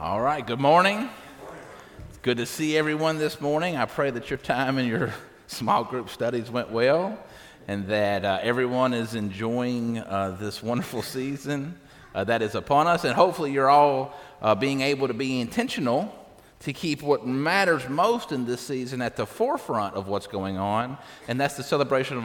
All right, good morning. It's good to see everyone this morning. I pray that your time in your small group studies went well and that everyone is enjoying this wonderful season that is upon us. And hopefully you're all being able to be intentional to keep what matters most in this season at the forefront of what's going on, and that's the celebration of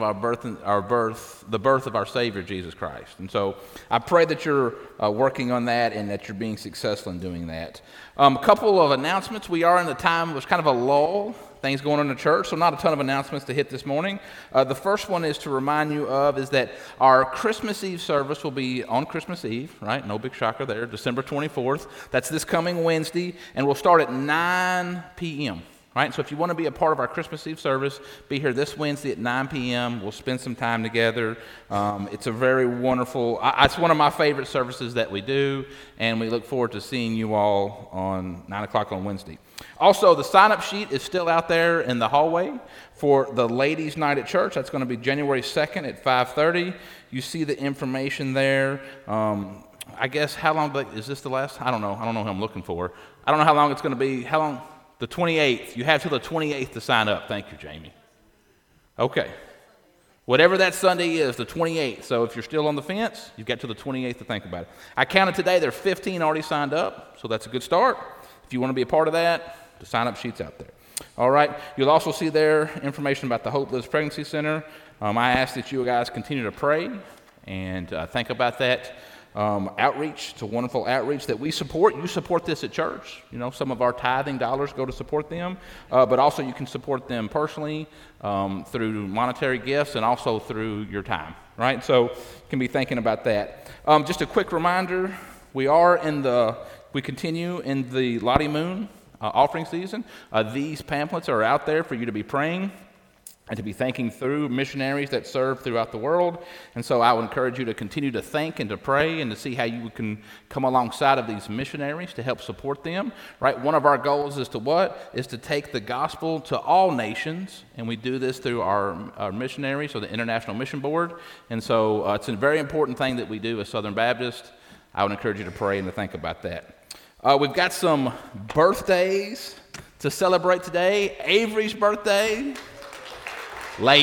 the birth of our Savior, Jesus Christ. And so I pray that you're working on that and that you're being successful in doing that. A couple of announcements. We are in the time, it was kind of a lull, things going on in the church, so not a ton of announcements to hit this morning. The first one is to remind you of is that our Christmas Eve service will be on Christmas Eve, right? No big shocker there, December 24th. That's this coming Wednesday, and we'll start at 9 p.m., right? So if you want to be a part of our Christmas Eve service, be here this Wednesday at 9 p.m. We'll spend some time together. It's a very wonderful, it's one of my favorite services that we do, and we look forward to seeing you all on 9 o'clock on Wednesday. Also, the sign-up sheet is still out there in the hallway for the Ladies' Night at Church. That's going to be January 2nd at 5:30. You see the information there. I guess how long is this the last? I don't know who I'm looking for. I don't know how long it's going to be. How long? The 28th. You have till the 28th to sign up. Thank you, Jamie. Okay. Whatever that Sunday is, the 28th. So if you're still on the fence, you've got till the 28th to think about it. I counted today, there are 15 already signed up, so that's a good start. If you want to be a part of that, the sign-up sheet's out there. All right. You'll also see there information about the Hope Lives Pregnancy Center. I ask that you guys continue to pray and think about that outreach. It's a wonderful outreach that we support. You support this at church. You know, some of our tithing dollars go to support them, but also you can support them personally through monetary gifts and also through your time, right? So you can be thinking about that. Just a quick reminder, we continue in the Lottie Moon offering season. These pamphlets are out there for you to be praying and to be thinking through missionaries that serve throughout the world. And so I would encourage you to continue to think and to pray and to see how you can come alongside of these missionaries to help support them, right? One of our goals is to what? Is to take the gospel to all nations, and we do this through our missionaries, or the International Mission Board. And so it's a very important thing that we do as Southern Baptist. I would encourage you to pray and to think about that. We've got some birthdays to celebrate today. Avery's birthday. Late.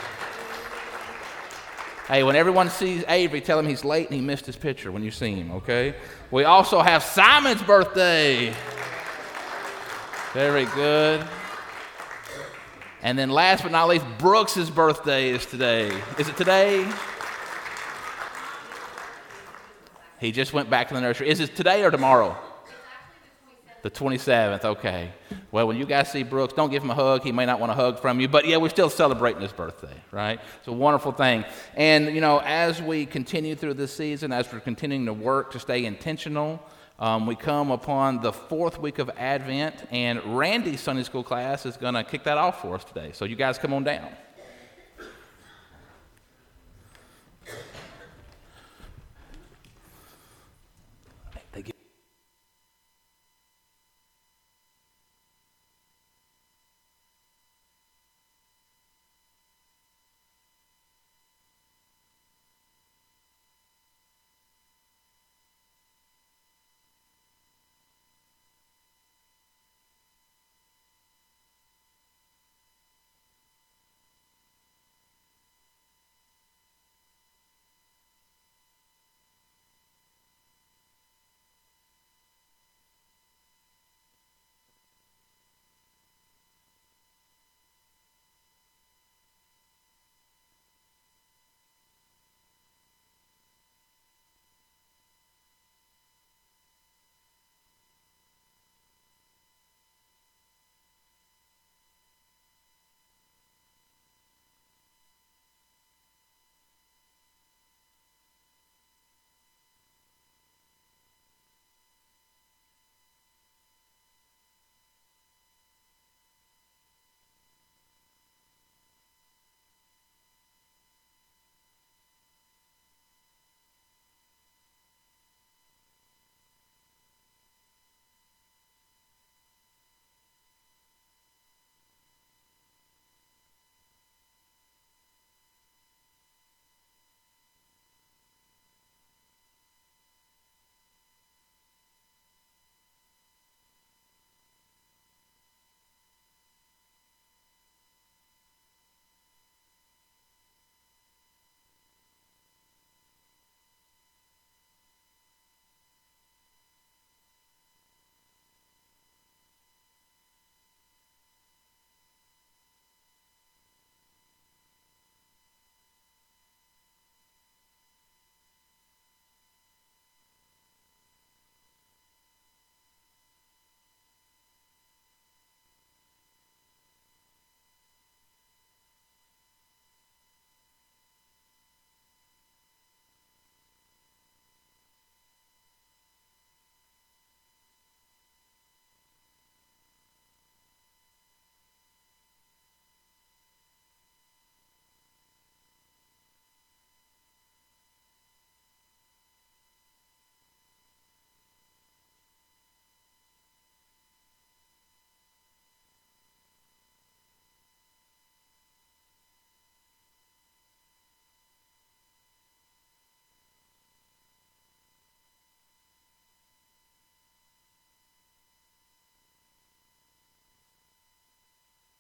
Hey, when everyone sees Avery, tell him he's late and he missed his picture when you see him, okay? We also have Simon's birthday. Very good. And then last but not least, Brooks's birthday is today. Is it today? He just went back to the nursery. Is it today or tomorrow? The 27th, okay. Well, when you guys see Brooks, don't give him a hug. He may not want a hug from you, but yeah, we're still celebrating his birthday, right? It's a wonderful thing. And, you know, as we continue through this season, as we're continuing to work to stay intentional, we come upon the fourth week of Advent, and Randy's Sunday school class is going to kick that off for us today. So you guys come on down.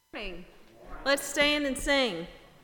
Morning. Let's stand and sing.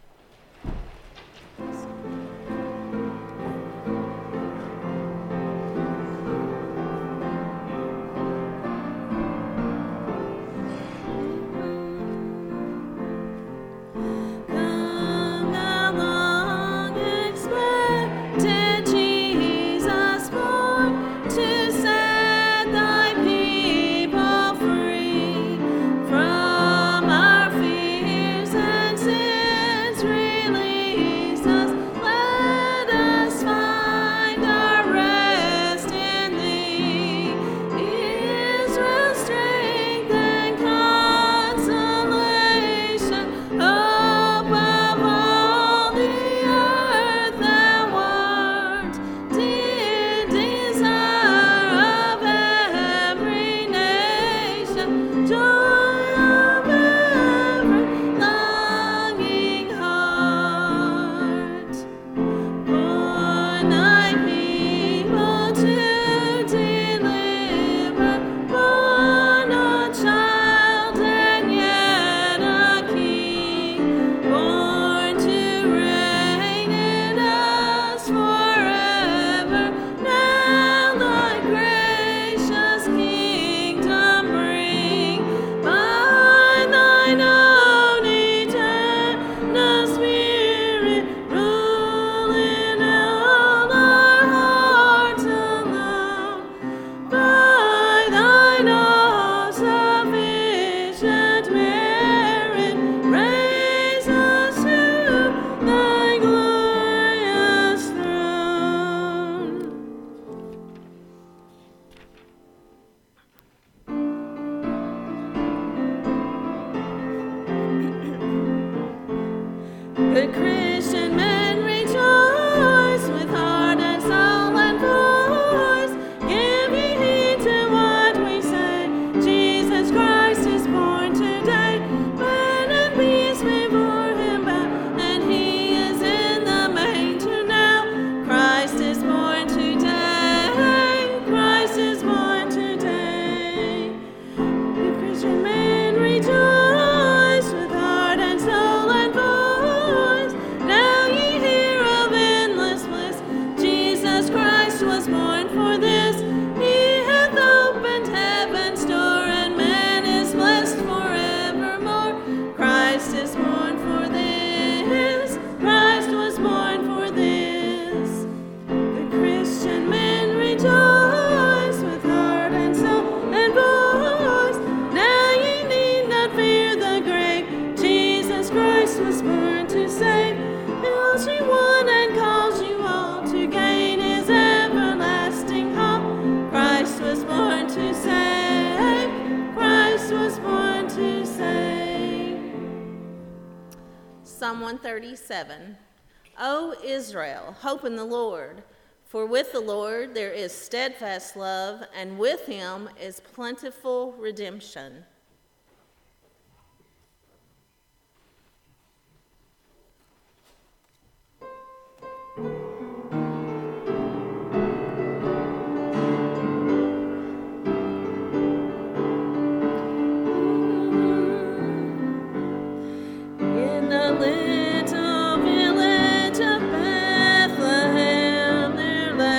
Good Christian men rejoice with heart and soul and voice. Give ye heed to what we say. Jesus Christ is born today. Man and beast before him bow, and he is in the manger now. Christ is born today. Christ is born today. Good Christian men rejoice with heart and soul and voice. Was born for this. He hath opened heaven's door, and man is blessed forevermore. Christ is born for this. Christ was born for this. The Christian men rejoice with heart and soul and voice. Now ye need not fear the grave. Jesus Christ was born to save. Calls you one and calls you all to gain his everlasting hope. Christ was born to save. Christ was born to save. Psalm 137. O Israel, hope in the Lord, for with the Lord there is steadfast love, and with him is plentiful redemption.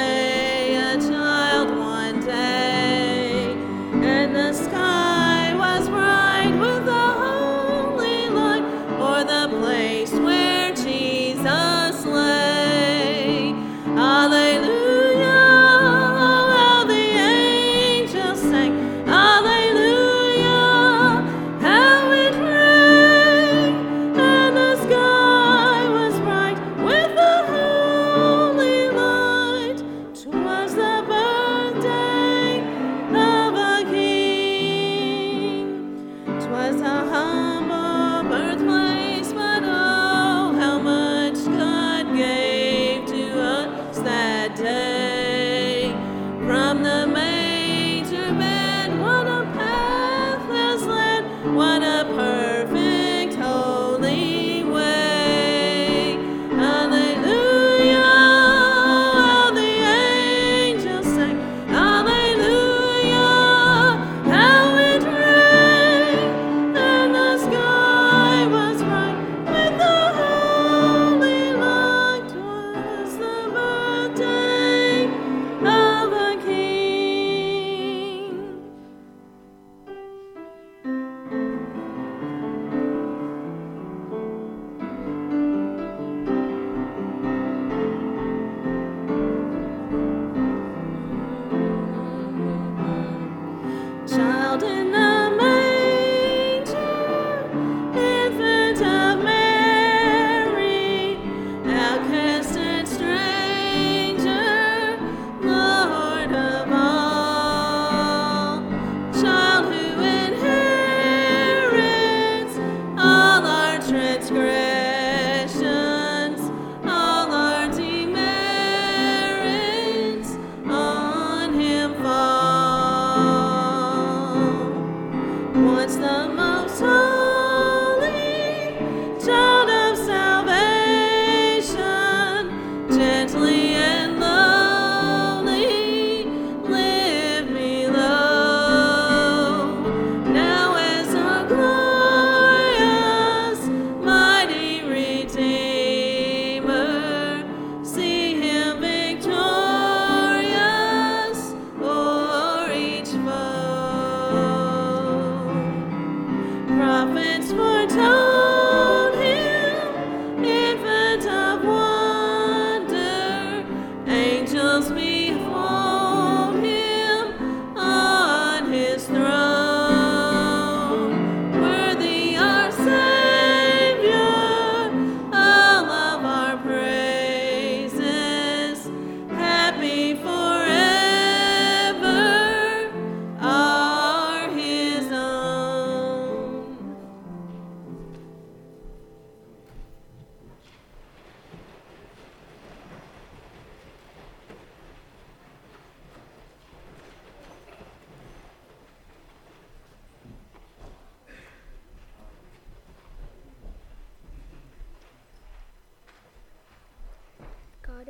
The sky was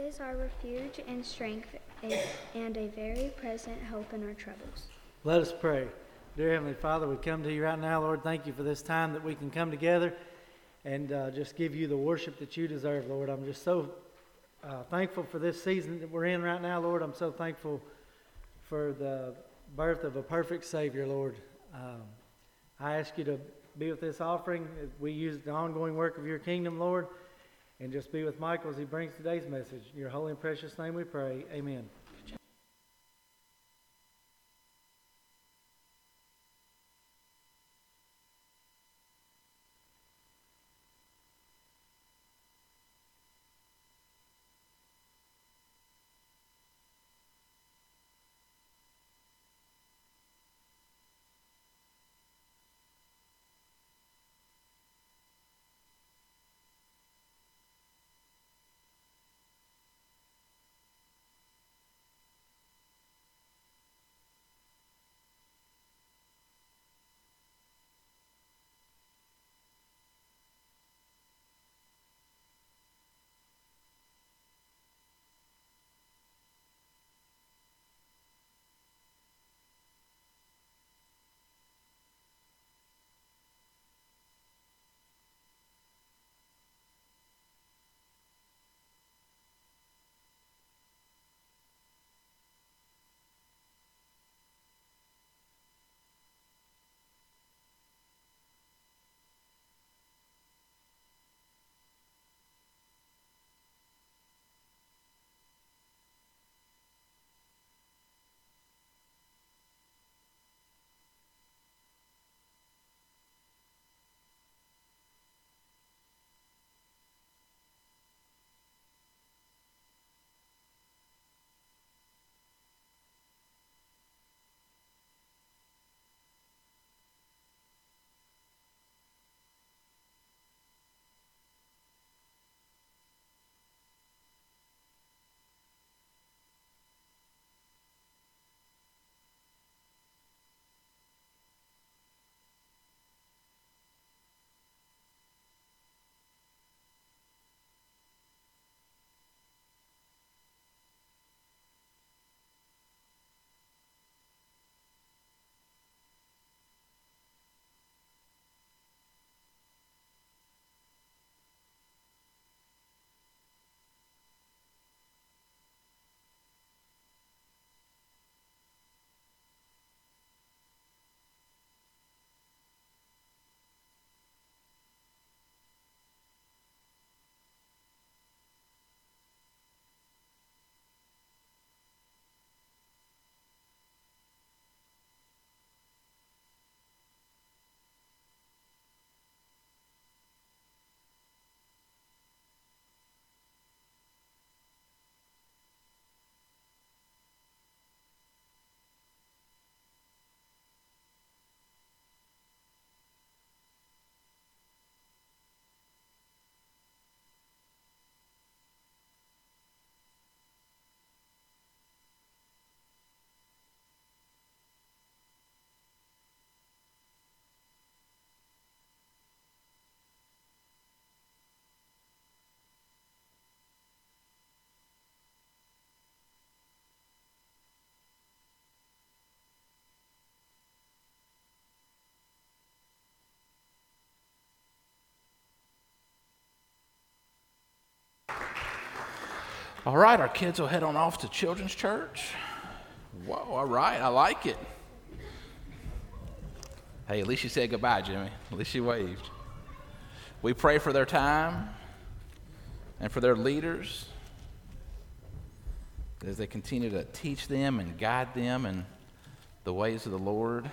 is our refuge and strength, and a very present help in our troubles. Let us pray. Dear Heavenly Father, we come to you right now, Lord. Thank you for this time that we can come together and just give you the worship that you deserve, Lord. I'm just so thankful for this season that we're in right now, Lord. I'm so thankful for the birth of a perfect Savior, Lord. I ask you to be with this offering as we use the ongoing work of your kingdom, Lord, and just be with Michael as he brings today's message. In your holy and precious name we pray. Amen. All right, our kids will head on off to Children's Church. Whoa, all right, I like it. Hey, at least you said goodbye, Jimmy. At least you waved. We pray for their time and for their leaders as they continue to teach them and guide them in the ways of the Lord.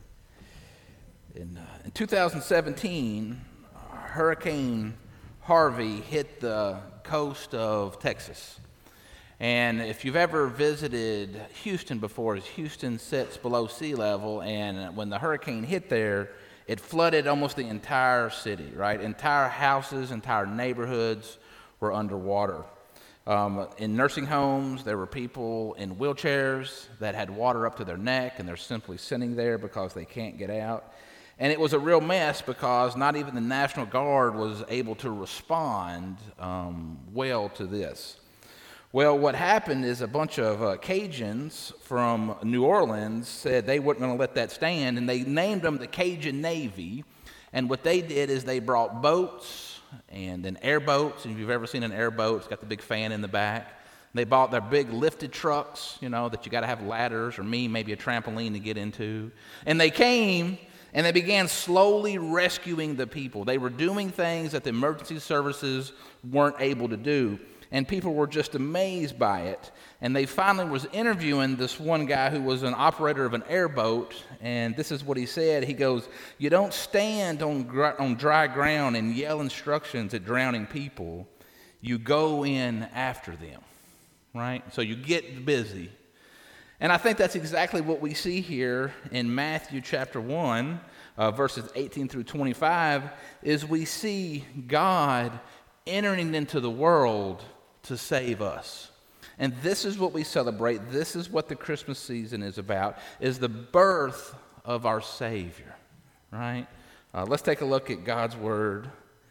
In 2017, Hurricane Harvey hit the coast of Texas. And if you've ever visited Houston before, Houston sits below sea level, and when the hurricane hit there, it flooded almost the entire city, right? Entire houses, entire neighborhoods were underwater. In nursing homes, there were people in wheelchairs that had water up to their neck, and they're simply sitting there because they can't get out. And it was a real mess because not even the National Guard was able to respond well to this. Well, what happened is a bunch of Cajuns from New Orleans said they weren't going to let that stand, and they named them the Cajun Navy. And what they did is they brought boats and then airboats. And if you've ever seen an airboat, it's got the big fan in the back. They bought their big lifted trucks, that you got to have ladders, or maybe a trampoline to get into. And they came and they began slowly rescuing the people. They were doing things that the emergency services weren't able to do. And people were just amazed by it. And they finally was interviewing this one guy who was an operator of an airboat. And this is what he said. He goes, "You don't stand on dry ground and yell instructions at drowning people. You go in after them." Right? So you get busy. And I think that's exactly what we see here in Matthew chapter 1, verses 18 through 25, is we see God entering into the world to save us. And this is what we celebrate. This is what the Christmas season is about, is the birth of our Savior, right? Let's take a look at God's Word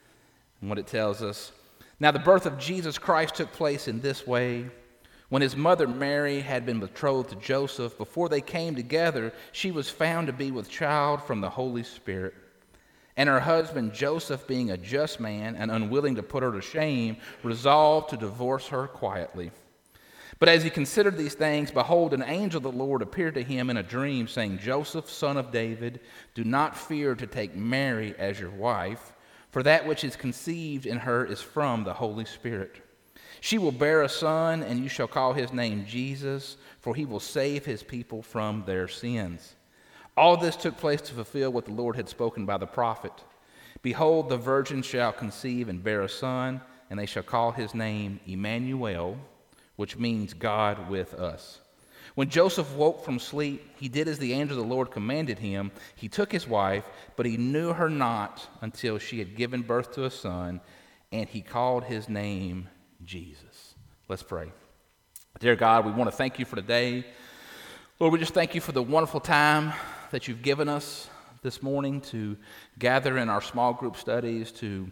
and what it tells us. Now, the birth of Jesus Christ took place in this way. When his mother Mary had been betrothed to Joseph, before they came together, she was found to be with child from the Holy Spirit. And her husband Joseph, being a just man and unwilling to put her to shame, resolved to divorce her quietly. But as he considered these things, behold, an angel of the Lord appeared to him in a dream, saying, "Joseph, son of David, do not fear to take Mary as your wife, for that which is conceived in her is from the Holy Spirit. She will bear a son, and you shall call his name Jesus, for he will save his people from their sins." All this took place to fulfill what the Lord had spoken by the prophet. "Behold, the virgin shall conceive and bear a son, and they shall call his name Emmanuel," which means God with us. When Joseph woke from sleep, he did as the angel of the Lord commanded him. He took his wife, but he knew her not until she had given birth to a son, and he called his name Jesus. Let's pray. Dear God, we want to thank you for today. Lord, we just thank you for the wonderful time that you've given us this morning to gather in our small group studies, to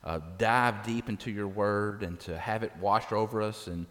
dive deep into your word and to have it wash over us and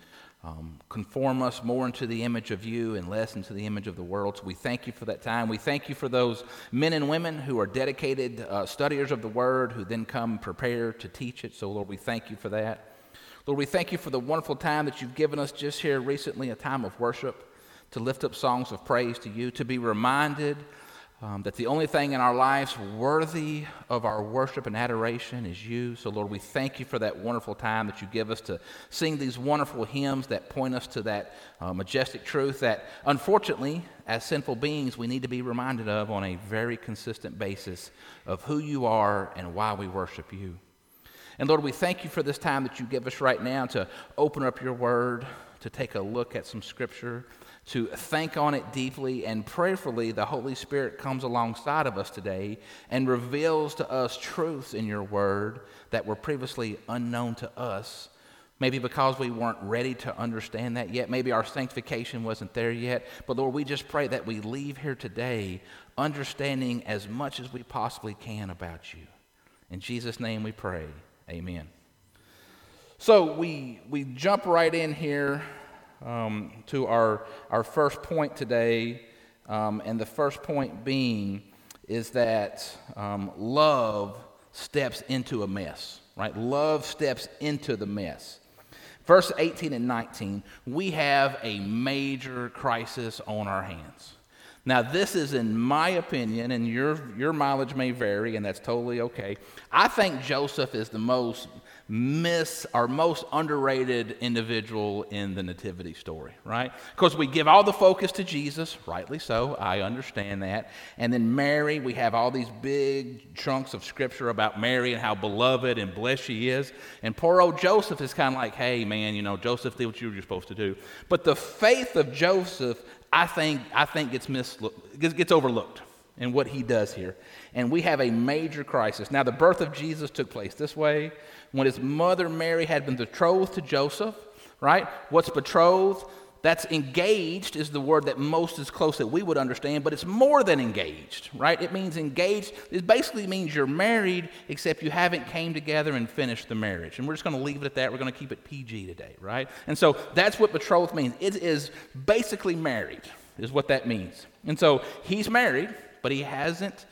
conform us more into the image of you and less into the image of the world. So we thank you for that time. We thank you for those men and women who are dedicated studiers of the word, who then come prepared to teach it. So Lord, we thank you for that. Lord, we thank you for the wonderful time that you've given us just here recently, a time of worship, to lift up songs of praise to you, to be reminded that the only thing in our lives worthy of our worship and adoration is you. So, Lord, we thank you for that wonderful time that you give us to sing these wonderful hymns that point us to that majestic truth that, unfortunately, as sinful beings, we need to be reminded of on a very consistent basis of who you are and why we worship you. And, Lord, we thank you for this time that you give us right now to open up your word, to take a look at some scripture, to think on it deeply, and prayerfully the Holy Spirit comes alongside of us today and reveals to us truths in your word that were previously unknown to us, maybe because we weren't ready to understand that yet. Maybe our sanctification wasn't there yet. But Lord, we just pray that we leave here today understanding as much as we possibly can about you. In Jesus' name we pray. Amen. So we jump right in here to our first point today, and the first point being is that love steps into a mess, right? Love steps into the mess. Verse 18 and 19, we have a major crisis on our hands. Now, this is, in my opinion, and your mileage may vary, and that's totally okay. I think Joseph is the most underrated individual in the nativity story, right? Because we give all the focus to Jesus, rightly so, I understand that. And then Mary, we have all these big chunks of scripture about Mary and how beloved and blessed she is. And poor old Joseph is kind of like, hey, man, Joseph did what you were supposed to do. But the faith of Joseph, I think gets overlooked in what he does here. And we have a major crisis. Now, the birth of Jesus took place this way. When his mother Mary had been betrothed to Joseph, right? What's betrothed? That's engaged is the word that most is close that we would understand, but it's more than engaged, right? It means engaged. It basically means you're married, except you haven't came together and finished the marriage. And we're just going to leave it at that. We're going to keep it PG today, right? And so that's what betrothed means. It is basically married, is what that means. And so he's married, but he hasn't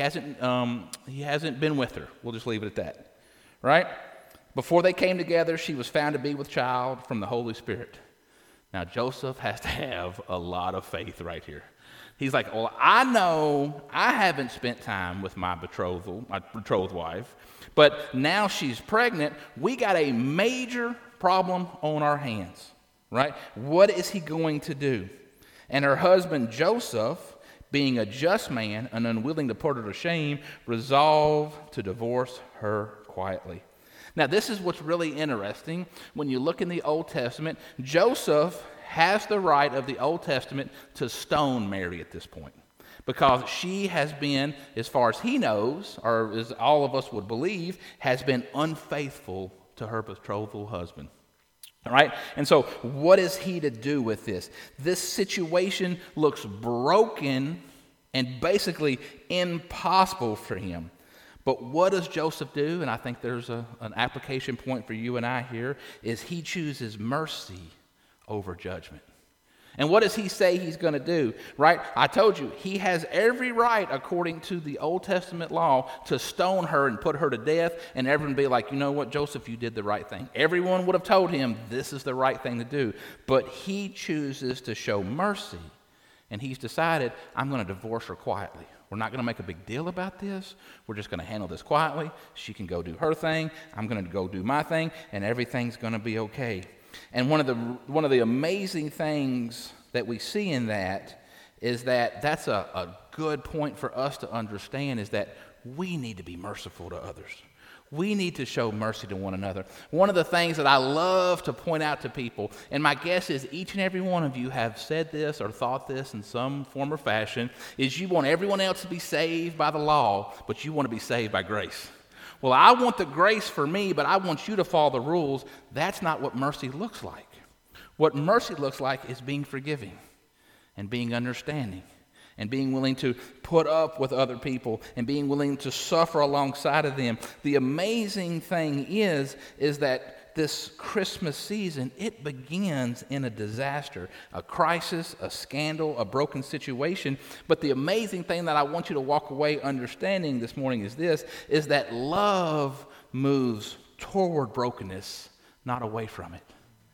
been with her. We'll just leave it at that, right? Before they came together, she was found to be with child from the Holy Spirit. Now, Joseph has to have a lot of faith right here. He's like, well, I know I haven't spent time with my betrothed wife, but now she's pregnant. We got a major problem on our hands, right? What is he going to do? And her husband, Joseph, being a just man and unwilling to put her to shame, resolved to divorce her quietly. Now, this is what's really interesting. When you look in the Old Testament, Joseph has the right of the Old Testament to stone Mary at this point, because she has been, as far as he knows, or as all of us would believe, has been unfaithful to her betrothal husband. All right? And so what is he to do with this? This situation looks broken and basically impossible for him. But what does Joseph do? And I think there's an application point for you and I here, is he chooses mercy over judgment. And what does he say he's going to do? Right? I told you, he has every right, according to the Old Testament law, to stone her and put her to death, and everyone be like, you know what, Joseph, you did the right thing. Everyone would have told him this is the right thing to do. But he chooses to show mercy, and he's decided, I'm going to divorce her quietly. We're not going to make a big deal about this. We're just going to handle this quietly. She can go do her thing. I'm going to go do my thing, and everything's going to be okay. And one of the amazing things that we see in that is that that's a good point for us to understand, is that we need to be merciful to others. We need to show mercy to one another. One of the things that I love to point out to people, and my guess is each and every one of you have said this or thought this in some form or fashion, is you want everyone else to be saved by the law, but you want to be saved by grace. Well, I want the grace for me, but I want you to follow the rules. That's not what mercy looks like. What mercy looks like is being forgiving and being understanding and being willing to put up with other people and being willing to suffer alongside of them. The amazing thing is that this Christmas season, it begins in a disaster, a crisis, a scandal, a broken situation. But the amazing thing that I want you to walk away understanding this morning is this, is that love moves toward brokenness, not away from it.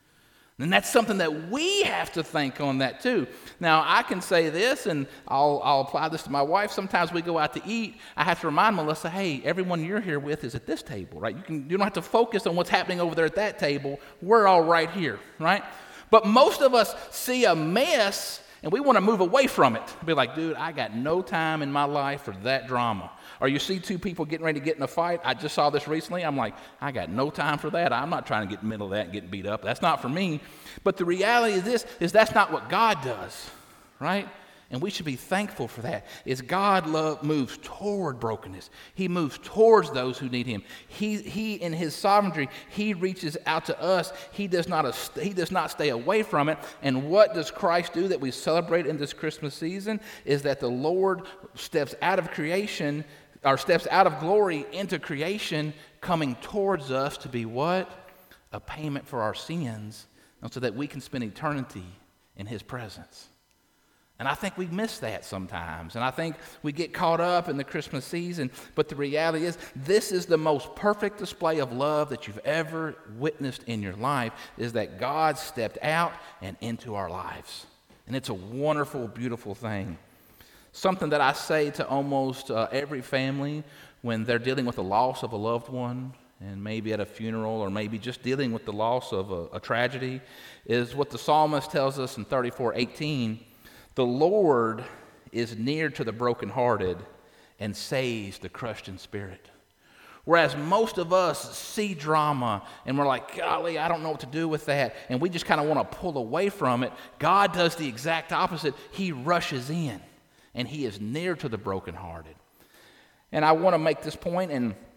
And that's something that we have to think on that too. Now, I can say this, and I'll apply this to my wife. Sometimes we go out to eat. I have to remind Melissa, hey, everyone you're here with is at this table, right? You don't have to focus on what's happening over there at that table. We're all right here, right? But most of us see a mess, and we want to move away from it. Be like, dude, I got no time in my life for that drama. Or you see two people getting ready to get in a fight. I just saw this recently. I'm like, I got no time for that. I'm not trying to get in the middle of that and get beat up. That's not for me. But the reality is this, is that's not what God does, right? And we should be thankful for that, is God moves toward brokenness. He moves towards those who need him. He in his sovereignty, he reaches out to us. He does not stay away from it. And what does Christ do that we celebrate in this Christmas season is that the Lord steps out of creation, or steps out of glory into creation, coming towards us to be what? A payment for our sins, and so that we can spend eternity in his presence. And I think we miss that sometimes. And I think we get caught up in the Christmas season. But the reality is, this is the most perfect display of love that you've ever witnessed in your life, is that God stepped out and into our lives. And it's a wonderful, beautiful thing. Something that I say to almost every family when they're dealing with the loss of a loved one, and maybe at a funeral, or maybe just dealing with the loss of a tragedy, is what the psalmist tells us in 34:18. The Lord is near to the brokenhearted and saves the crushed in spirit. Whereas most of us see drama and we're like, golly, I don't know what to do with that. And we just kind of want to pull away from it. God does the exact opposite. He rushes in and he is near to the brokenhearted. And I want to make this point, and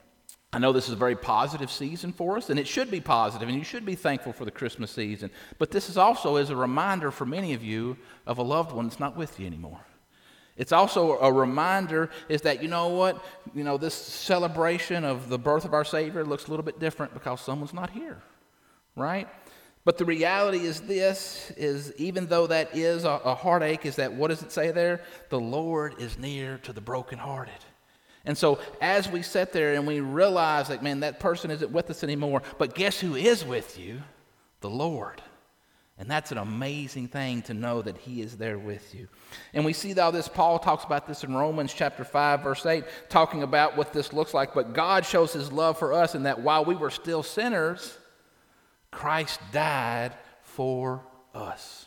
I know this is a very positive season for us, and it should be positive, and you should be thankful for the Christmas season. But this is also as a reminder for many of you of a loved one that's not with you anymore. It's also a reminder is that, you know what? You know, this celebration of the birth of our Savior looks a little bit different because someone's not here, right? But the reality is this, is even though that is a heartache, is that what does it say there? The Lord is near to the brokenhearted. And so as we sit there and we realize that, man, that person isn't with us anymore, but guess who is with you? The Lord. And that's an amazing thing to know that he is there with you. And we see all this, Paul talks about this in Romans chapter 5, verse 8, talking about what this looks like. But God shows his love for us in that while we were still sinners, Christ died for us.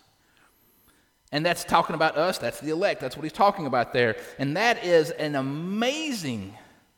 And that's talking about us. That's the elect. That's what he's talking about there. And that is an amazing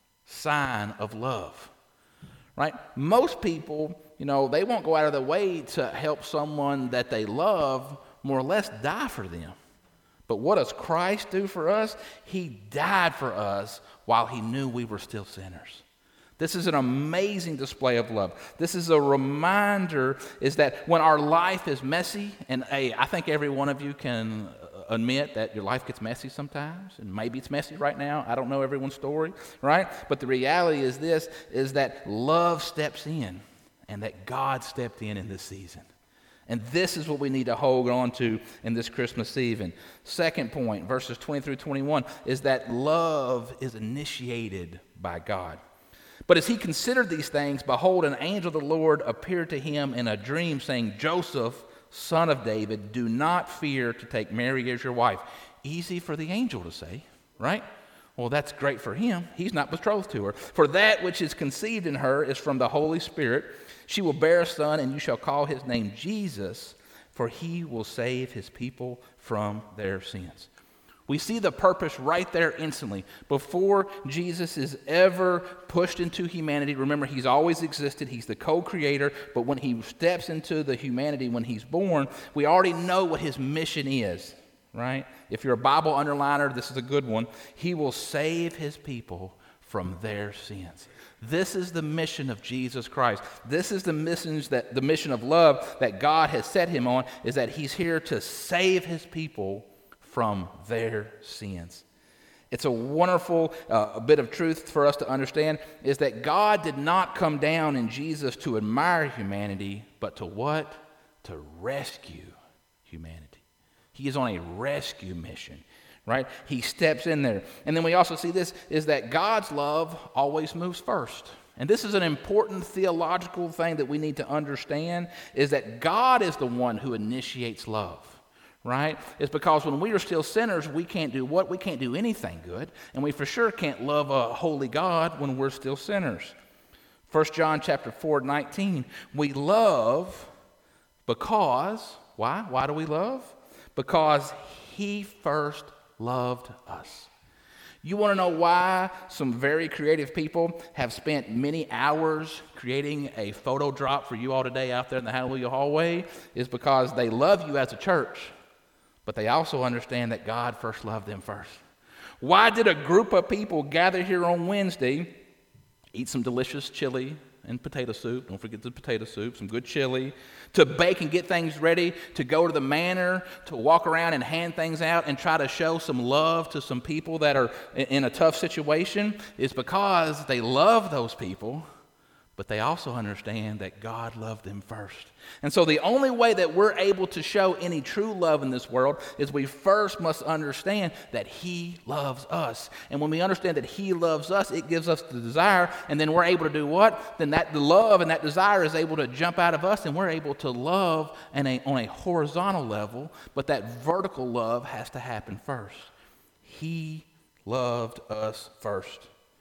sign of love, right? Most people, you know, they won't go out of their way to help someone that they love more or less die for them. But what does Christ do for us? He died for us while he knew we were still sinners. This is an amazing display of love. This is a reminder is that when our life is messy, and hey, I think every one of you can admit that your life gets messy sometimes, and maybe it's messy right now. I don't know everyone's story, right? But the reality is this, is that love steps in, and that God stepped in this season. And this is what we need to hold on to in this Christmas season. Second point, verses 20 through 21, is that love is initiated by God. But as he considered these things, behold, an angel of the Lord appeared to him in a dream, saying, Joseph, son of David, do not fear to take Mary as your wife. Easy for the angel to say, right? Well, that's great for him. He's not betrothed to her. For that which is conceived in her is from the Holy Spirit. She will bear a son, and you shall call his name Jesus, for he will save his people from their sins. We see the purpose right there instantly. Before Jesus is ever pushed into humanity, remember, he's always existed. He's the co-creator. But when he steps into the humanity, when he's born, we already know what his mission is, right? If you're a Bible underliner, this is a good one. He will save his people from their sins. This is the mission of Jesus Christ. This is the mission of love that God has set him on, is that he's here to save his people from their sins. It's a wonderful bit of truth for us to understand, is that God did not come down in Jesus to admire humanity, but to what? To rescue humanity. He is on a rescue mission, right? He steps in there. And then we also see this, is that God's love always moves first. And this is an important theological thing that we need to understand, is that God is the one who initiates love. Right? It's because when we are still sinners, we can't do what? We can't do anything good. And we for sure can't love a holy God when we're still sinners. 1 John chapter 4:19, we love because, why? Why do we love? Because he first loved us. You want to know why some very creative people have spent many hours creating a photo drop for you all today out there in the Hallelujah hallway? Is because they love you as a church, but they also understand that God first loved them first. Why did a group of people gather here on Wednesday, eat some delicious chili and potato soup, don't forget the potato soup, some good chili, to bake and get things ready, to go to the manor, to walk around and hand things out and try to show some love to some people that are in a tough situation? Is because they love those people, but they also understand that God loved them first. And so the only way that we're able to show any true love in this world is we first must understand that he loves us. And when we understand that he loves us, it gives us the desire, and then we're able to do what? Then the love and that desire is able to jump out of us, and we're able to love on a horizontal level, but that vertical love has to happen first. He loved us first.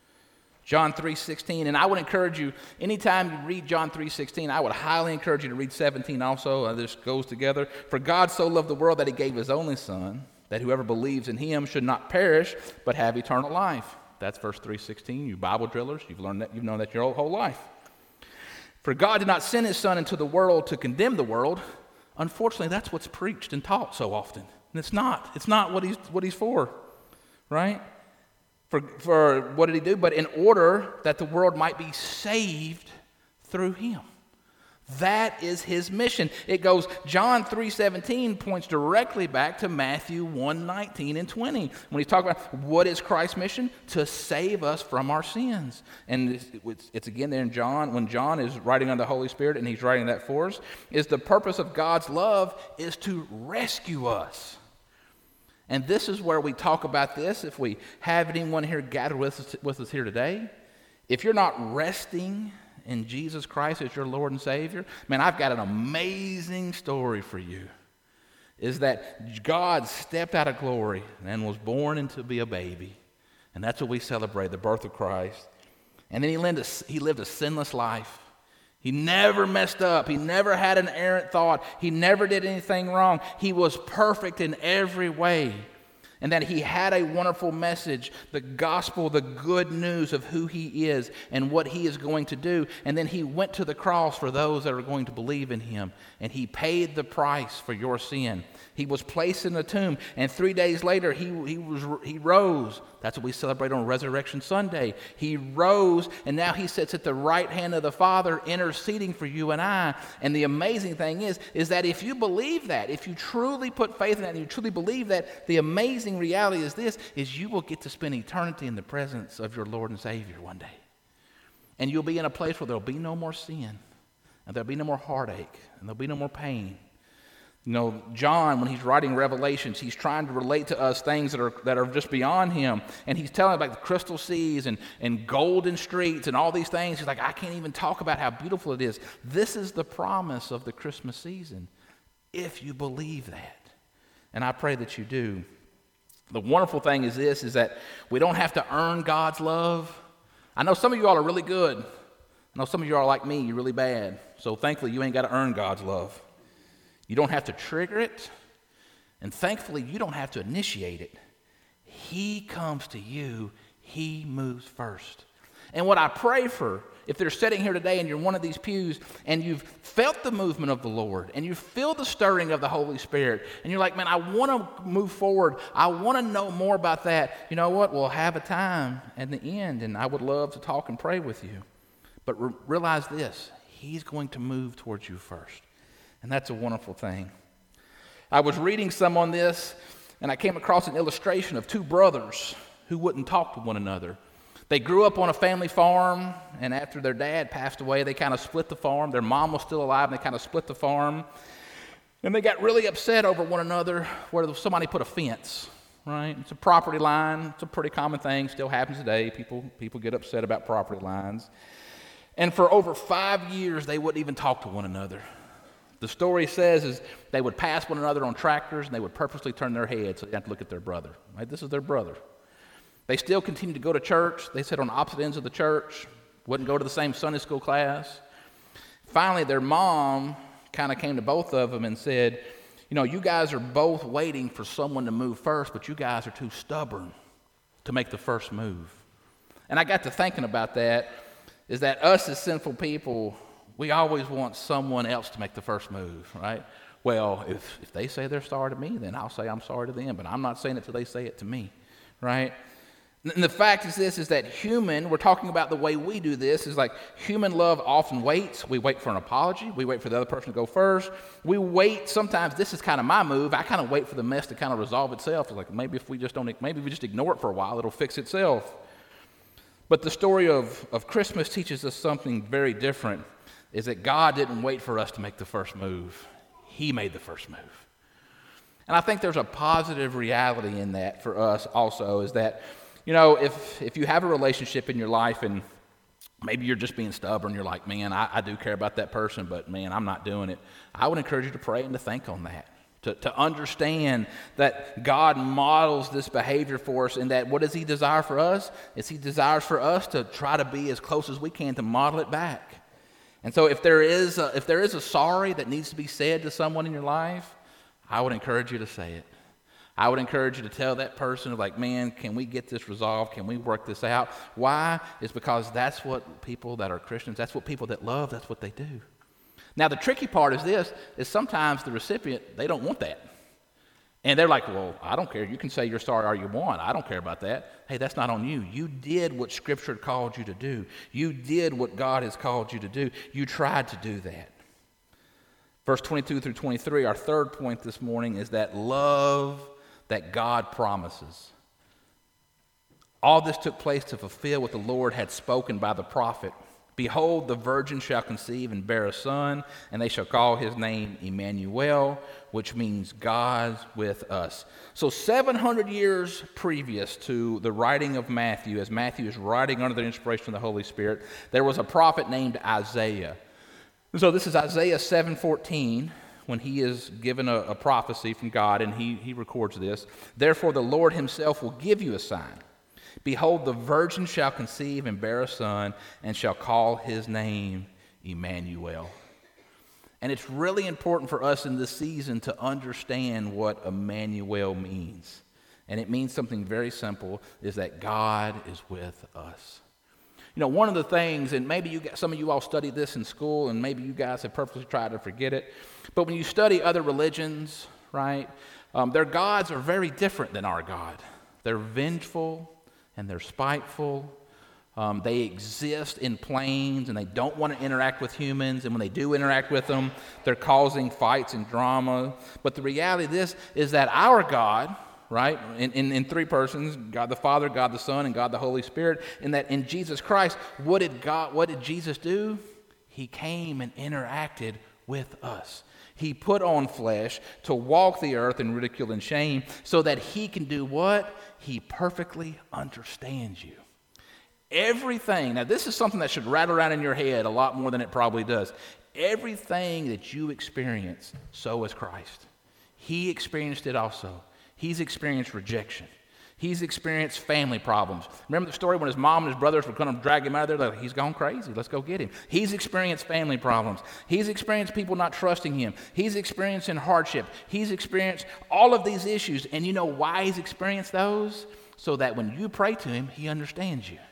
John 3:16, and I would encourage you, anytime you read John 3:16, I would highly encourage you to read 17 also. This goes together. For God so loved the world that he gave his only son, that whoever believes in him should not perish, but have eternal life. That's verse 3:16. You Bible drillers, you've known that your whole life. For God did not send his son into the world to condemn the world. Unfortunately, that's what's preached and taught so often. And it's not. It's not what he's for, right? For what did he do? But in order that the world might be saved through him. That is his mission. It goes, John 3:17 points directly back to Matthew 1:19 and 20. When he's talking about what is Christ's mission? To save us from our sins. And it's again there in John, when John is writing on the Holy Spirit and he's writing that for us, is the purpose of God's love is to rescue us. And this is where we talk about this. If we have anyone here gathered with us here today, if you're not resting in Jesus Christ as your Lord and Savior, man, I've got an amazing story for you. Is that God stepped out of glory and was born into be a baby. And that's what we celebrate, the birth of Christ. And then he lived a sinless life. He never messed up. He never had an errant thought. He never did anything wrong. He was perfect in every way. And that he had a wonderful message, the gospel, the good news of who he is and what he is going to do. And then he went to the cross for those that are going to believe in him. And he paid the price for your sin. He was placed in the tomb, and 3 days later he rose. That's what we celebrate on Resurrection Sunday. He rose, and now he sits at the right hand of the Father, interceding for you and I. And the amazing thing is that if you believe that, if you truly put faith in that, and you truly believe that, the amazing reality is this: is you will get to spend eternity in the presence of your Lord and Savior one day, and you'll be in a place where there'll be no more sin, and there'll be no more heartache, and there'll be no more pain. You know, John, when he's writing Revelations, he's trying to relate to us things that are just beyond him. And he's telling about the crystal seas and golden streets and all these things. He's like, I can't even talk about how beautiful it is. This is the promise of the Christmas season, if you believe that. And I pray that you do. The wonderful thing is this, is that we don't have to earn God's love. I know some of you all are really good. I know some of you are like me, you're really bad. So thankfully, you ain't got to earn God's love. You don't have to trigger it, and thankfully, you don't have to initiate it. He comes to you. He moves first. And what I pray for, if they're sitting here today and you're in one of these pews and you've felt the movement of the Lord and you feel the stirring of the Holy Spirit and you're like, man, I want to move forward. I want to know more about that. You know what? We'll have a time at the end, and I would love to talk and pray with you. But realize this: He's going to move towards you first. And that's a wonderful thing. I was reading some on this, and I came across an illustration of two brothers who wouldn't talk to one another. They grew up on a family farm, and after their dad passed away, they kind of split the farm. Their mom was still alive, and they kind of split the farm. And they got really upset over one another where somebody put a fence, right? It's a property line. It's a pretty common thing. Still happens today. People get upset about property lines. And for over 5 years, they wouldn't even talk to one another. The story says is they would pass one another on tractors, and they would purposely turn their heads so they didn't have to look at their brother. Right? This is their brother. They still continued to go to church. They sat on opposite ends of the church, wouldn't go to the same Sunday school class. Finally, their mom kind of came to both of them and said, you know, you guys are both waiting for someone to move first, but you guys are too stubborn to make the first move. And I got to thinking about that, is that us as sinful people, we always want someone else to make the first move, right? Well, if they say they're sorry to me, then I'll say I'm sorry to them, but I'm not saying it till they say it to me, right? And the fact is this, is that we're talking about the way we do this, is like human love often waits. We wait for an apology. We wait for the other person to go first. We wait. Sometimes this is kind of my move. I kind of wait for the mess to kind of resolve itself. It's like maybe we just ignore it for a while, it'll fix itself. But the story of Christmas teaches us something very different, is that God didn't wait for us to make the first move. He made the first move. And I think there's a positive reality in that for us also, is that, you know, if you have a relationship in your life and maybe you're just being stubborn, you're like, man, I do care about that person, but man, I'm not doing it. I would encourage you to pray and to think on that. To understand that God models this behavior for us, and that what does He desire for us? Is He desires for us to try to be as close as we can to model it back. And so if there is a sorry that needs to be said to someone in your life, I would encourage you to say it. I would encourage you to tell that person, like, man, can we get this resolved? Can we work this out? Why? It's because that's what people that are Christians, that's what people that love, that's what they do. Now, the tricky part is this, is sometimes the recipient, they don't want that. And they're like, well, I don't care. You can say you're sorry all you want. I don't care about that. Hey, that's not on you. You did what Scripture called you to do. You did what God has called you to do. You tried to do that. Verse 22 through 23, our third point this morning is that love that God promises. All this took place to fulfill what the Lord had spoken by the prophet. Behold, the virgin shall conceive and bear a son, and they shall call his name Emmanuel, which means God with us. So 700 years previous to the writing of Matthew, as Matthew is writing under the inspiration of the Holy Spirit, there was a prophet named Isaiah. So this is Isaiah 7:14, when he is given a prophecy from God, and he records this. Therefore the Lord himself will give you a sign. Behold, the virgin shall conceive and bear a son, and shall call his name Emmanuel. And it's really important for us in this season to understand what Emmanuel means. And it means something very simple, is that God is with us. You know, one of the things, and maybe some of you all studied this in school, and maybe you guys have purposely tried to forget it, but when you study other religions, right, their gods are very different than our God. They're vengeful, and they're spiteful. They exist in planes, and they don't want to interact with humans, and when they do interact with them, they're causing fights and drama. But the reality of this is that our God, right, in three persons, God the Father, God the Son, and God the Holy Spirit, and that in Jesus Christ, what did Jesus do? He came and interacted with us. He put on flesh to walk the earth in ridicule and shame so that he can do what? He perfectly understands you. Everything, now this is something that should rattle around in your head a lot more than it probably does. Everything that you experience, so is Christ. He experienced it also. He's experienced rejection. He's experienced family problems. Remember the story when his mom and his brothers were going to drag him out of there? They're like, he's gone crazy. Let's go get him. He's experienced family problems. He's experienced people not trusting him. He's experiencing hardship. He's experienced all of these issues. And you know why he's experienced those? So that when you pray to him, he understands you.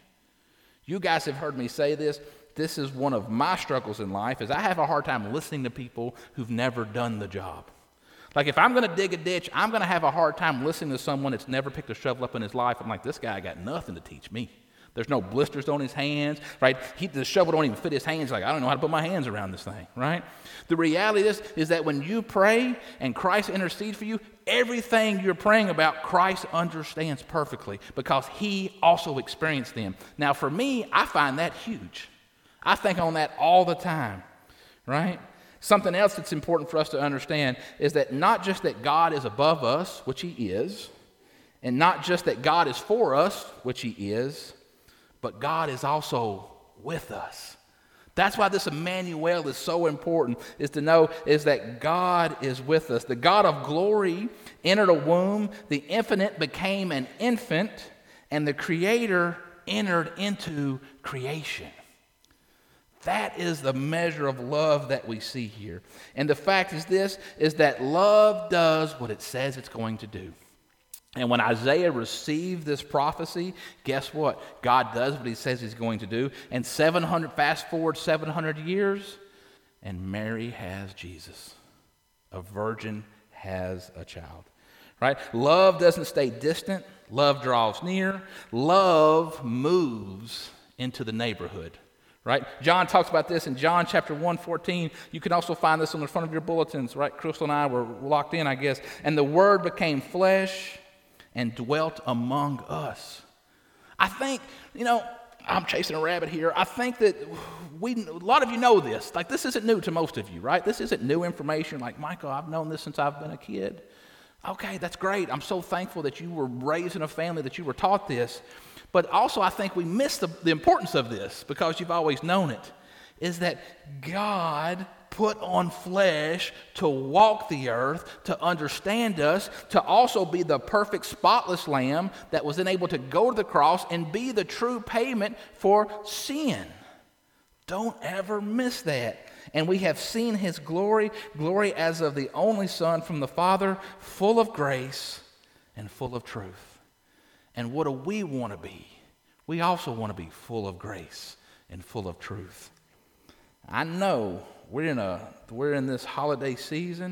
You guys have heard me say this. This is one of my struggles in life, is I have a hard time listening to people who've never done the job. Like if I'm going to dig a ditch, I'm going to have a hard time listening to someone that's never picked a shovel up in his life. I'm like, this guy got nothing to teach me. There's no blisters on his hands, right? The shovel don't even fit his hands. Like, I don't know how to put my hands around this thing, right? The reality is that when you pray and Christ intercedes for you, everything you're praying about, Christ understands perfectly because he also experienced them. Now, for me, I find that huge. I think on that all the time, right? Something else that's important for us to understand is that not just that God is above us, which he is, and not just that God is for us, which he is, but God is also with us. That's why this Emmanuel is so important, is to know is that God is with us. The God of glory entered a womb, the infinite became an infant, and the Creator entered into creation. That is the measure of love that we see here. And the fact is this, is that love does what it says it's going to do. And when Isaiah received this prophecy, guess what? God does what he says he's going to do. And fast forward 700 years, and Mary has Jesus. A virgin has a child. Right? Love doesn't stay distant. Love draws near. Love moves into the neighborhood. Right? John talks about this in John chapter 1:14. You can also find this on the front of your bulletins, right? Crystal and I were locked in, I guess. And the Word became flesh and dwelt among us. I think, I'm chasing a rabbit here. I think that a lot of you know this. Like, this isn't new to most of you, right? This isn't new information. Like, Michael, I've known this since I've been a kid. Okay, that's great. I'm so thankful that you were raised in a family that you were taught this. But also I think we miss the importance of this because you've always known it, is that God put on flesh to walk the earth, to understand us, to also be the perfect spotless lamb that was then able to go to the cross and be the true payment for sin. Don't ever miss that. And we have seen his glory as of the only Son from the Father, full of grace and full of truth. And what do we want to be? We also want to be full of grace and full of truth. I know we're in this holiday season,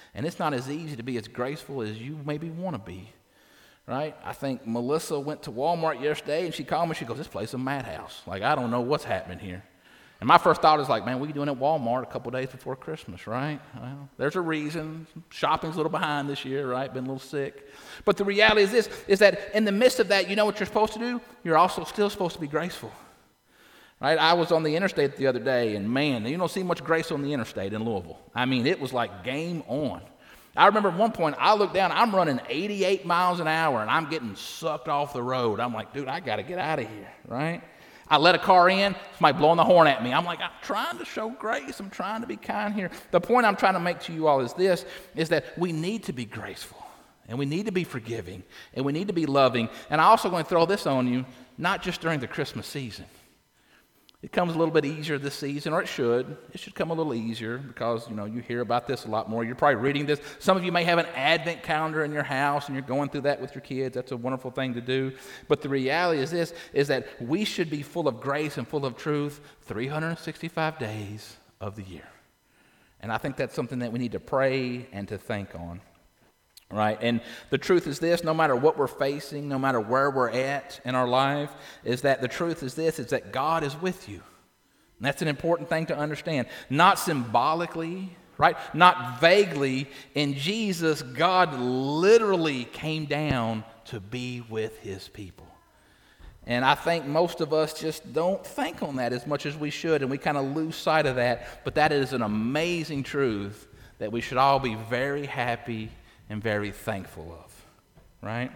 And it's not as easy to be as graceful as you maybe want to be, right? I think Melissa went to Walmart yesterday, and she called me. She goes, this place is a madhouse. Like, I don't know what's happening here. And my first thought is like, man, what are you doing at Walmart a couple days before Christmas, right? Well, there's a reason. Shopping's a little behind this year, right? Been a little sick. But the reality is this, is that in the midst of that, you know what you're supposed to do? You're also still supposed to be graceful, right? I was on the interstate the other day, and man, you don't see much grace on the interstate in Louisville. I mean, it was like game on. I remember at one point, I looked down, I'm running 88 miles an hour, and I'm getting sucked off the road. I'm like, dude, I got to get out of here, right? I let a car in, somebody blowing the horn at me. I'm like, I'm trying to show grace. I'm trying to be kind here. The point I'm trying to make to you all is this, is that we need to be graceful, and we need to be forgiving, and we need to be loving. And I'm also going to throw this on you, not just during the Christmas season. It comes a little bit easier this season, or it should. It should come a little easier because, you hear about this a lot more. You're probably reading this. Some of you may have an Advent calendar in your house, and you're going through that with your kids. That's a wonderful thing to do. But the reality is this, is that we should be full of grace and full of truth 365 days of the year. And I think that's something that we need to pray and to think on. Right? And the truth is this, no matter what we're facing, no matter where we're at in our life, is that the truth is this, is that God is with you. And that's an important thing to understand. Not symbolically, right? Not vaguely. In Jesus, God literally came down to be with his people. And I think most of us just don't think on that as much as we should, and we kind of lose sight of that. But that is an amazing truth that we should all be very happy and very thankful of, right?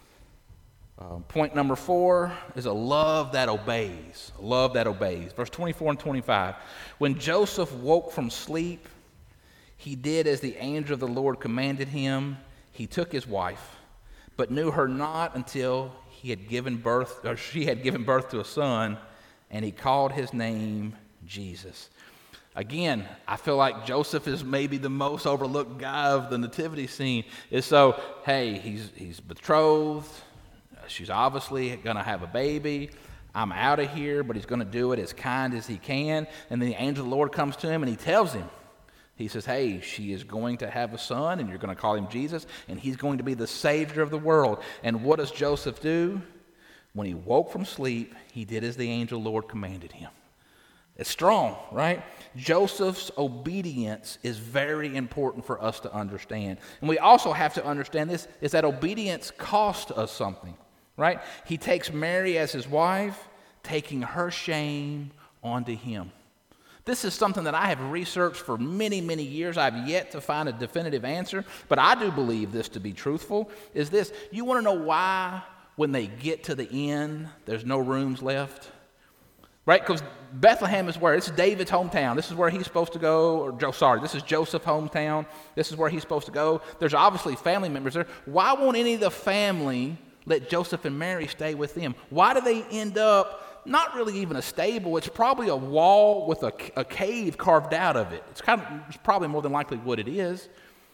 Point number 4 is a love that obeys. A love that obeys. Verse 24 and 25. When Joseph woke from sleep, he did as the angel of the Lord commanded him. He took his wife, but knew her not until she had given birth to a son, and he called his name Jesus. Again, I feel like Joseph is maybe the most overlooked guy of the nativity scene. Is so, hey, he's betrothed. She's obviously going to have a baby. I'm out of here, but he's going to do it as kind as he can. And then the angel of the Lord comes to him and he tells him, he says, hey, she is going to have a son, and you're going to call him Jesus, and he's going to be the Savior of the world. And what does Joseph do? When he woke from sleep, he did as the angel of the Lord commanded him. It's strong, right? Joseph's obedience is very important for us to understand. And we also have to understand this, is that obedience cost us something, right? He takes Mary as his wife, taking her shame onto him. This is something that I have researched for many, many years. I've yet to find a definitive answer, but I do believe this to be truthful, is this. You want to know why when they get to the end, there's no rooms left? Right? Because Bethlehem is where? It's David's hometown. This is where he's supposed to go. This is Joseph's hometown. This is where he's supposed to go. There's obviously family members there. Why won't any of the family let Joseph and Mary stay with them? Why do they end up not really even a stable? It's probably a wall with a cave carved out of it. It's probably more than likely what it is.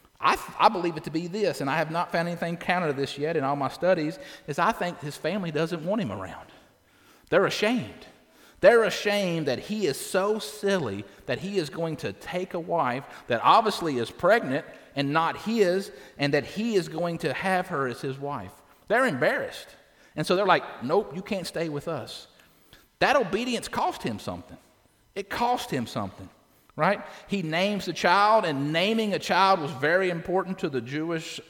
I believe it to be this, and I have not found anything counter to this yet in all my studies, is I think his family doesn't want him around. They're ashamed. They're ashamed that he is so silly that he is going to take a wife that obviously is pregnant and not his, and that he is going to have her as his wife. They're embarrassed. And so they're like, nope, you can't stay with us. That obedience cost him something. It cost him something, right? He names the child, and naming a child was very important to the Jewish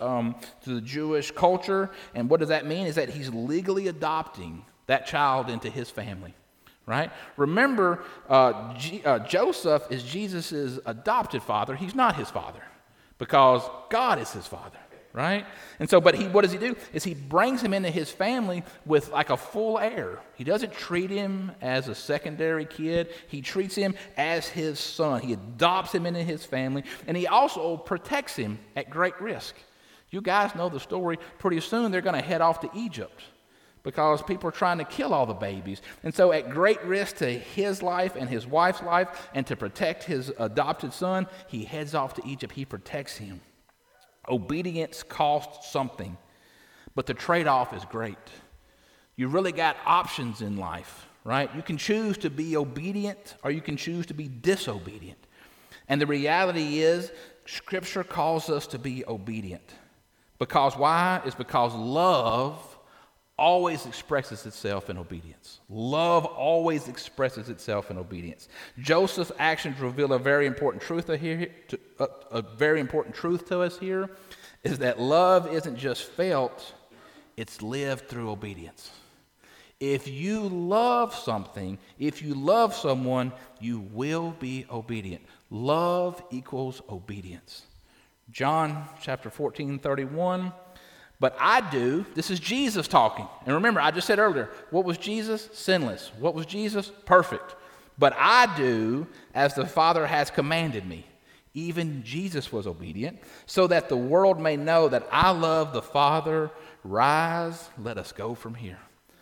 culture. And what does that mean? Is that he's legally adopting that child into his family. Right? Remember, Joseph is Jesus' adopted father. He's not his father because God is his father, right? And so, but what does he do? Is he brings him into his family with like a full heir. He doesn't treat him as a secondary kid. He treats him as his son. He adopts him into his family, and he also protects him at great risk. You guys know the story. Pretty soon they're going to head off to Egypt, because people are trying to kill all the babies. And so at great risk to his life and his wife's life and to protect his adopted son, he heads off to Egypt. He protects him. Obedience costs something, but the trade-off is great. You really got options in life, right? You can choose to be obedient or you can choose to be disobedient. And the reality is, Scripture calls us to be obedient. Because why? It's because love always expresses itself in obedience. Love always expresses itself in obedience. Joseph's actions reveal a very important truth to us here, is that love isn't just felt, it's lived through obedience. If you love something, if you love someone, you will be obedient. Love equals obedience. John chapter 14:31. But I do, this is Jesus talking. And remember, I just said earlier, what was Jesus? Sinless. What was Jesus? Perfect. But I do as the Father has commanded me. Even Jesus was obedient, so that the world may know that I love the Father. Rise, let us go from here.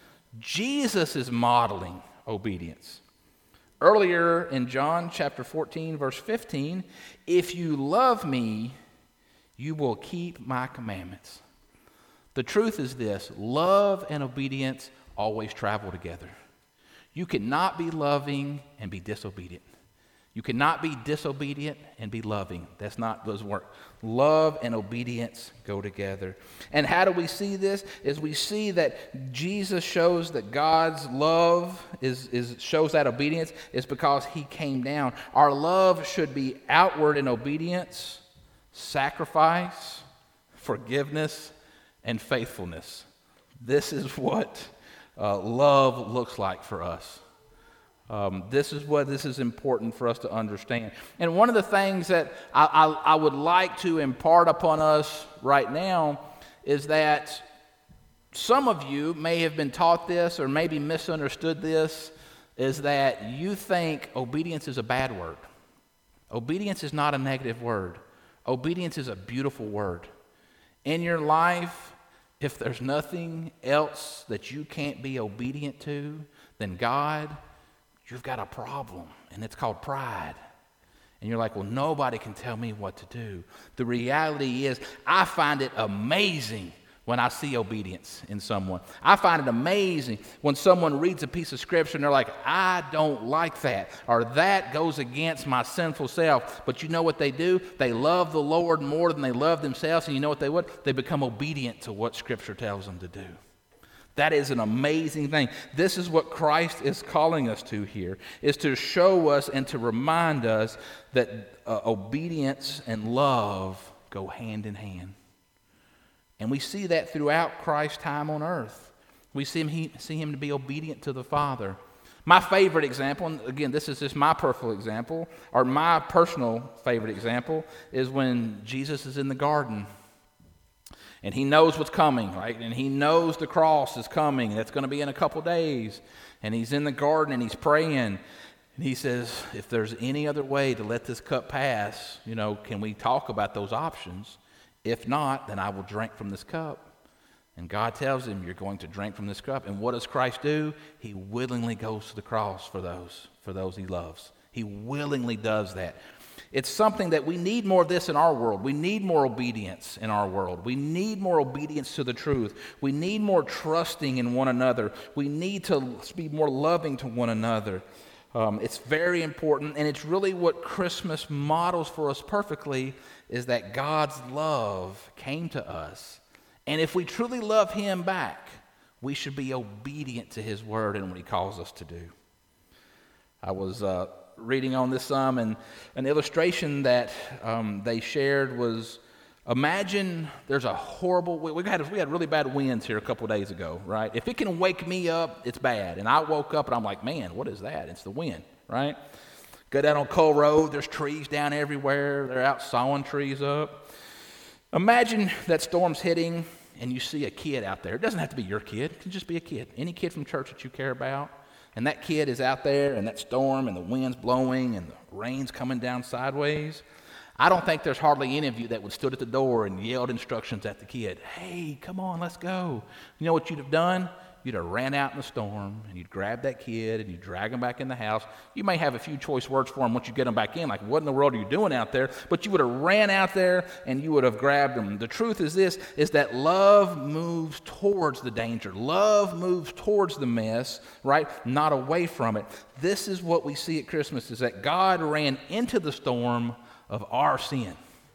Jesus is modeling obedience. Earlier in John chapter 14, verse 15, if you love me, you will keep my commandments. The truth is this, love and obedience always travel together. You cannot be loving and be disobedient. You cannot be disobedient and be loving. Doesn't work. Love and obedience go together. And how do we see this? Is we see that Jesus shows that God's love shows that obedience is because he came down. Our love should be outward in obedience, sacrifice, forgiveness, and faithfulness. This is what love looks like for us. This is important for us to understand. And one of the things that I would like to impart upon us right now is that some of you may have been taught this or maybe misunderstood this, is that you think obedience is a bad word. Obedience is not a negative word. Obedience is a beautiful word. In your life, if there's nothing else that you can't be obedient to than God, you've got a problem, and it's called pride. And you're like, well, nobody can tell me what to do. The reality is, I find it amazing when I see obedience in someone. I find it amazing when someone reads a piece of scripture and they're like, I don't like that, or that goes against my sinful self. But you know what they do? They love the Lord more than they love themselves, and you know what they would? They become obedient to what scripture tells them to do. That is an amazing thing. This is what Christ is calling us to here, is to show us and to remind us that obedience and love go hand in hand. And we see that throughout Christ's time on earth. We see him to be obedient to the Father. My favorite example, and again, this is just my personal example, or my personal favorite example, is when Jesus is in the garden. And he knows what's coming, right? And he knows the cross is coming. That's going to be in a couple days. And he's in the garden and he's praying. And he says, if there's any other way to let this cup pass, can we talk about those options? If not, then I will drink from this cup. And God tells him, you're going to drink from this cup. And what does Christ do? He willingly goes to the cross for those he loves. He willingly does that. It's something that we need more of this in our world. We need more obedience in our world. We need more obedience to the truth. We need more trusting in one another. We need to be more loving to one another. It's very important, and it's really what Christmas models for us perfectly, is that God's love came to us. And if we truly love him back, we should be obedient to his word and what he calls us to do. I was reading on this some, and an illustration that they shared was, imagine there's a horrible, we had really bad winds here a couple of days ago, right? If it can wake me up, it's bad. And I woke up and I'm like, man, what is that? It's the wind, right? Go down on Cole Road, there's trees down everywhere. They're out sawing trees up. Imagine that storm's hitting and you see a kid out there. It doesn't have to be your kid. It can just be a kid. Any kid from church that you care about. And that kid is out there in that storm and the wind's blowing and the rain's coming down sideways. I don't think there's hardly any of you that would stood at the door and yelled instructions at the kid. Hey, come on, let's go. You know what you'd have done? You'd have ran out in the storm and you'd grab that kid and you'd drag him back in the house. You may have a few choice words for him once you get him back in, like, what in the world are you doing out there? But you would have ran out there and you would have grabbed him. The truth is this, is that love moves towards the danger. Love moves towards the mess, right? Not away from it. This is what we see at Christmas, is that God ran into the storm of our sin.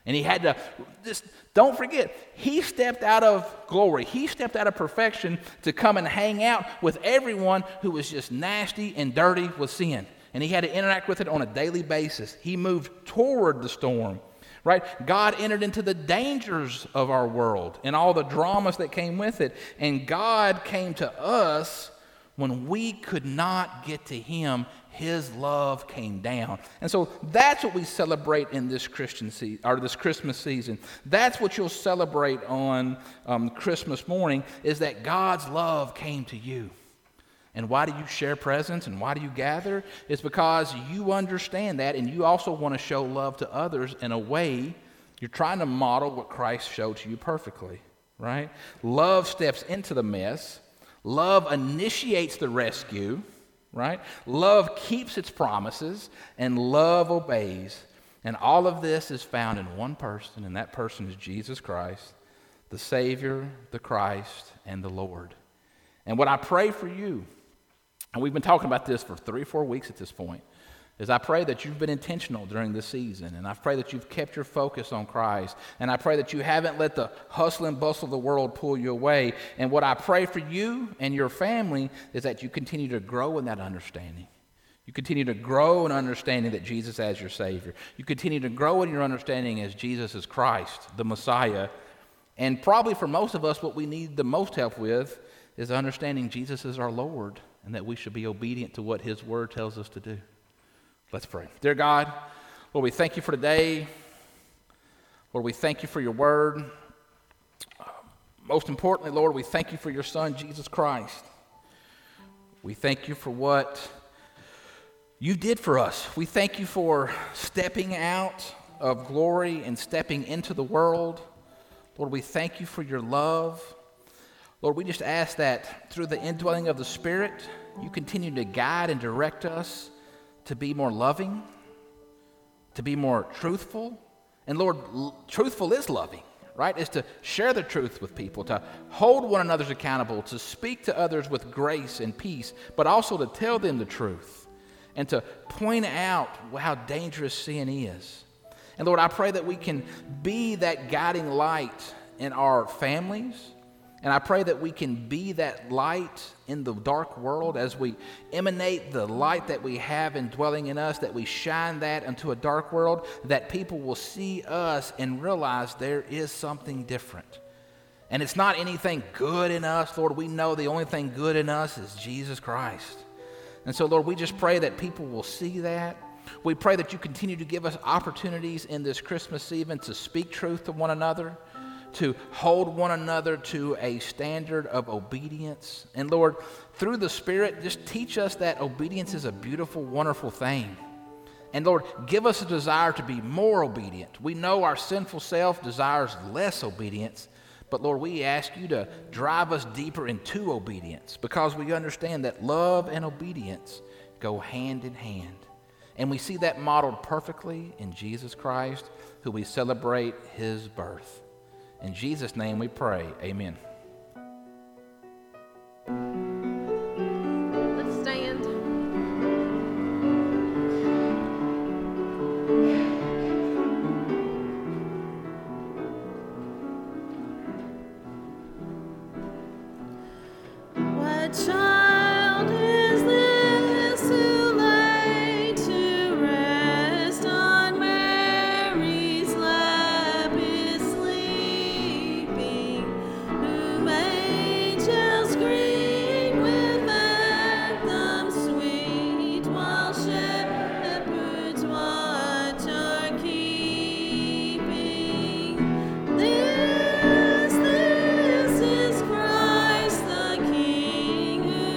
And he had to, just don't forget, he stepped out of glory. He stepped out of perfection to come and hang out with everyone who was just nasty and dirty with sin. And he had to interact with it on a daily basis. He moved toward the storm, right? God entered into the dangers of our world and all the dramas that came with it. And God came to us when we could not get to him. His love came down. And so that's what we celebrate in this this Christmas season. That's what you'll celebrate on Christmas morning, is that God's love came to you. And why do you share presents and why do you gather? It's because you understand that, and you also want to show love to others in a way you're trying to model what Christ showed to you perfectly, right? Love steps into the mess. Love initiates the rescue. Right? Love keeps its promises, and love obeys. And all of this is found in one person, and that person is Jesus Christ, the Savior, the Christ, and the Lord. And what I pray for you, and we've been talking about this for 3 or 4 weeks at this point, is I pray that you've been intentional during this season, and I pray that you've kept your focus on Christ, and I pray that you haven't let the hustle and bustle of the world pull you away. And what I pray for you and your family is that you continue to grow in that understanding. You continue to grow in understanding that Jesus as your Savior. You continue to grow in your understanding as Jesus is Christ, the Messiah. And probably for most of us, what we need the most help with is understanding Jesus is our Lord, and that we should be obedient to what his word tells us to do. Let's pray. Dear God, Lord, we thank you for today. Lord, we thank you for your word. Most importantly, Lord, we thank you for your Son, Jesus Christ. We thank you for what you did for us. We thank you for stepping out of glory and stepping into the world. Lord, we thank you for your love. Lord, we just ask that through the indwelling of the Spirit, you continue to guide and direct us to be more loving, to be more truthful. And Lord, truthful is loving, right? Is to share the truth with people, to hold one another accountable, to speak to others with grace and peace, but also to tell them the truth and to point out how dangerous sin is. And Lord, I pray that we can be that guiding light in our families. And I pray that we can be that light in the dark world as we emanate the light that we have indwelling in us, that we shine that into a dark world, that people will see us and realize there is something different. And it's not anything good in us, Lord. We know the only thing good in us is Jesus Christ. And so, Lord, we just pray that people will see that. We pray that you continue to give us opportunities in this Christmas season to speak truth to one another, to hold one another to a standard of obedience. And Lord, through the Spirit, just teach us that obedience is a beautiful, wonderful thing. And Lord, give us a desire to be more obedient. We know our sinful self desires less obedience, but Lord, we ask you to drive us deeper into obedience, because we understand that love and obedience go hand in hand. And we see that modeled perfectly in Jesus Christ, who we celebrate his birth. In Jesus' name we pray, amen. Let's stand. What child is this who lay to rest on Mary's lap is sleeping, whom angels greet with anthems sweet, while shepherds watch are keeping? This is Christ the King, who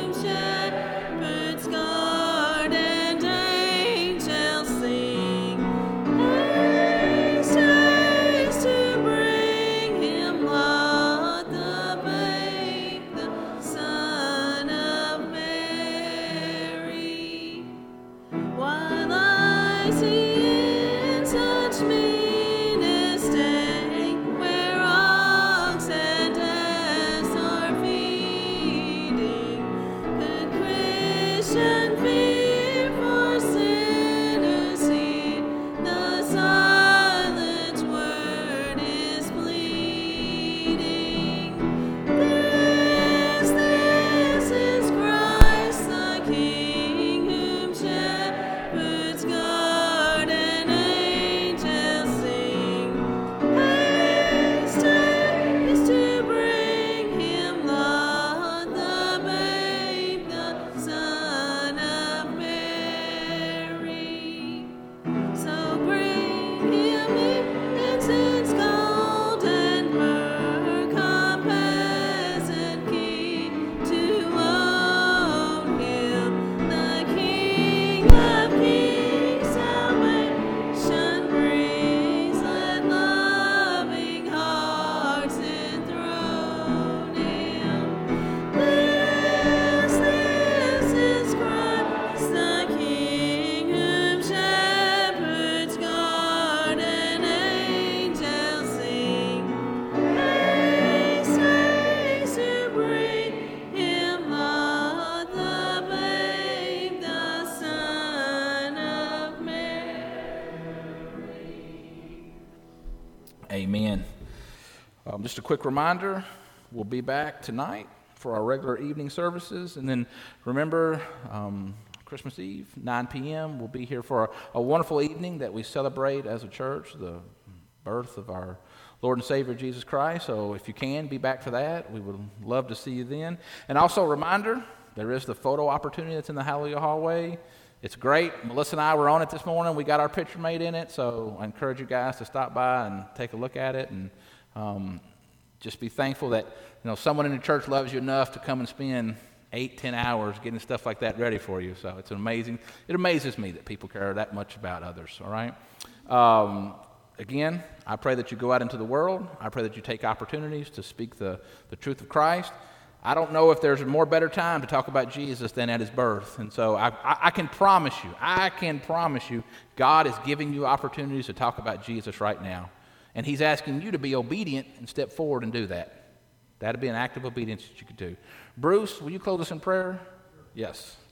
Just a quick reminder, we'll be back tonight for our regular evening services. And then remember, Christmas Eve, 9 p.m., we'll be here for a wonderful evening that we celebrate as a church, the birth of our Lord and Savior Jesus Christ. So if you can, be back for that. We would love to see you then. And also a reminder, there is the photo opportunity that's in the Hallelujah hallway. It's great. Melissa and I were on it this morning. We got our picture made in it, so I encourage you guys to stop by and take a look at it, and just be thankful that someone in the church loves you enough to come and spend 8-10 hours getting stuff like that ready for you. So it's amazing. It amazes me that people care that much about others. All right. Again, I pray that you go out into the world. I pray that you take opportunities to speak the truth of Christ. I don't know if there's a more better time to talk about Jesus than at his birth. And so I can promise you, God is giving you opportunities to talk about Jesus right now. And he's asking you to be obedient and step forward and do that. That would be an act of obedience that you could do. Bruce, will you close us in prayer? Yes.